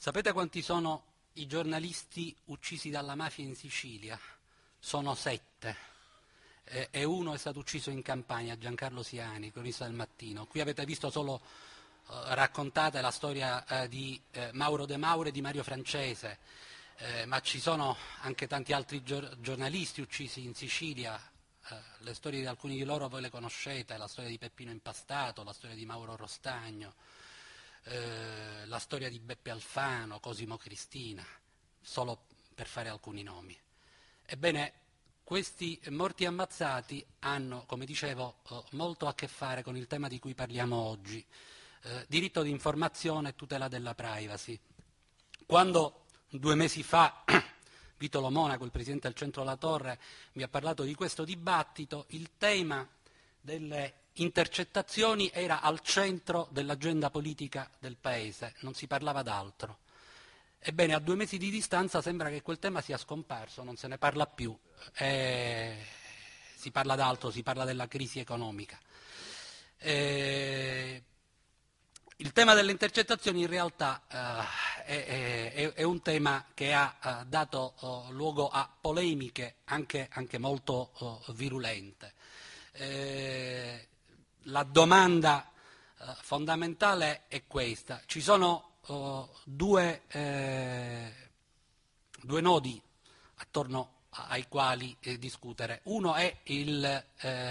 Sapete quanti sono i giornalisti uccisi dalla mafia in Sicilia? Sono 7. E uno è stato ucciso in Campania, Giancarlo Siani, cronista del Mattino. Qui avete visto solo raccontate la storia di Mauro De Mauro e di Mario Francese, ma ci sono anche tanti altri giornalisti uccisi in Sicilia. Le storie di alcuni di loro voi le conoscete, la storia di Peppino Impastato, la storia di Mauro Rostagno, la storia di Beppe Alfano, Cosimo Cristina, solo per fare alcuni nomi. Ebbene, questi morti ammazzati hanno, come dicevo, molto a che fare con il tema di cui parliamo oggi, diritto di informazione e tutela della privacy. Quando 2 mesi fa Vitolo Monaco, il Presidente del Centro La Torre, mi ha parlato di questo dibattito, il tema delle intercettazioni era al centro dell'agenda politica del Paese, non si parlava d'altro. Ebbene, a 2 mesi di distanza sembra che quel tema sia scomparso, non se ne parla più, si parla d'altro, si parla della crisi economica. Il tema delle intercettazioni in realtà è un tema che ha dato luogo a polemiche anche molto virulente. La domanda fondamentale è questa. Ci sono due nodi attorno ai quali discutere. Uno è il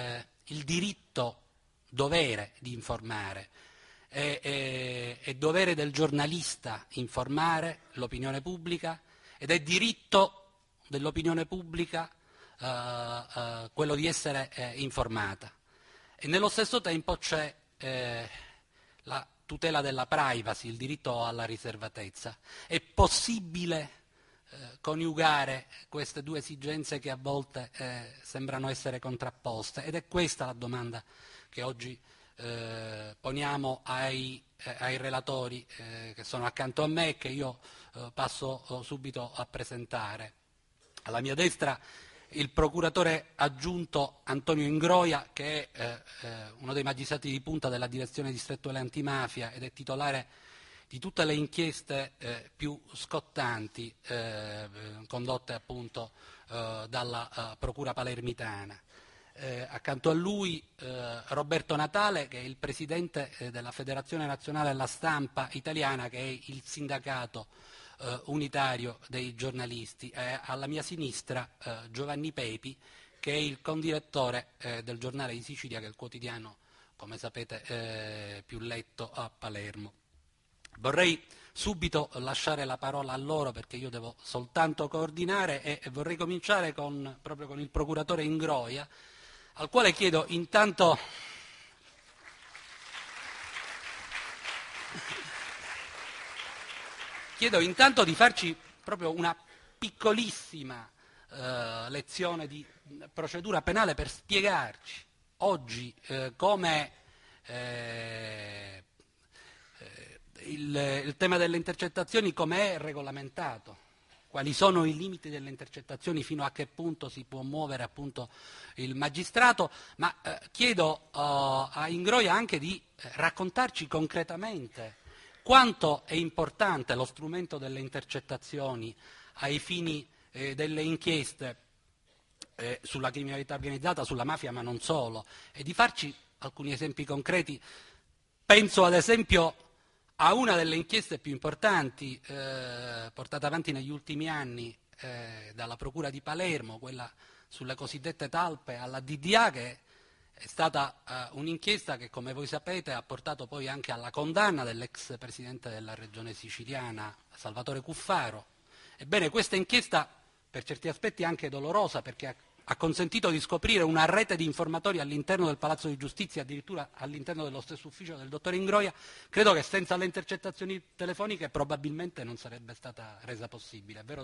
diritto-dovere di informare. È dovere del giornalista informare l'opinione pubblica ed è diritto dell'opinione pubblica quello di essere informata. E nello stesso tempo c'è la tutela della privacy, il diritto alla riservatezza. È possibile coniugare queste due esigenze che a volte sembrano essere contrapposte? Ed è questa la domanda che oggi poniamo ai relatori che sono accanto a me e che io passo subito a presentare. Alla mia destra il procuratore aggiunto Antonio Ingroia, che è uno dei magistrati di punta della direzione distrettuale antimafia ed è titolare di tutte le inchieste più scottanti condotte appunto dalla Procura palermitana. Accanto a lui Roberto Natale, che è il presidente della Federazione Nazionale della Stampa Italiana, che è il sindacato unitario dei giornalisti. Alla mia sinistra Giovanni Pepi, che è il condirettore del Giornale di Sicilia, che è il quotidiano, come sapete, più letto a Palermo. Vorrei subito lasciare la parola a loro perché io devo soltanto coordinare e vorrei cominciare proprio con il procuratore Ingroia, al quale chiedo intanto di farci proprio una piccolissima lezione di procedura penale per spiegarci oggi come il tema delle intercettazioni come è regolamentato, quali sono i limiti delle intercettazioni, fino a che punto si può muovere appunto il magistrato, ma chiedo a Ingroia anche di raccontarci concretamente quanto è importante lo strumento delle intercettazioni ai fini delle inchieste sulla criminalità organizzata, sulla mafia, ma non solo, e di farci alcuni esempi concreti. Penso ad esempio a una delle inchieste più importanti portate avanti negli ultimi anni dalla Procura di Palermo, quella sulle cosiddette talpe alla DDA, che è stata un'inchiesta che, come voi sapete, ha portato poi anche alla condanna dell'ex presidente della regione siciliana, Salvatore Cuffaro. Ebbene, questa inchiesta, per certi aspetti anche dolorosa, perché ha consentito di scoprire una rete di informatori all'interno del Palazzo di Giustizia, addirittura all'interno dello stesso ufficio del dottor Ingroia, credo che senza le intercettazioni telefoniche probabilmente non sarebbe stata resa possibile, è vero?